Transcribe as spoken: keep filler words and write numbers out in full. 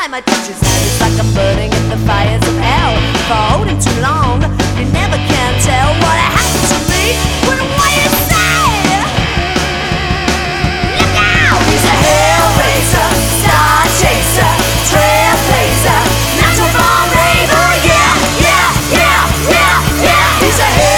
My teacher said it's like I'm burning in the fires of hell. If I hold him too long, you never can tell what happened to me. What, what do you say? Look out! He's a hellraiser, star chaser, trailblazer, natural born raver. Yeah, yeah, yeah, yeah, yeah. He's a hellraiser.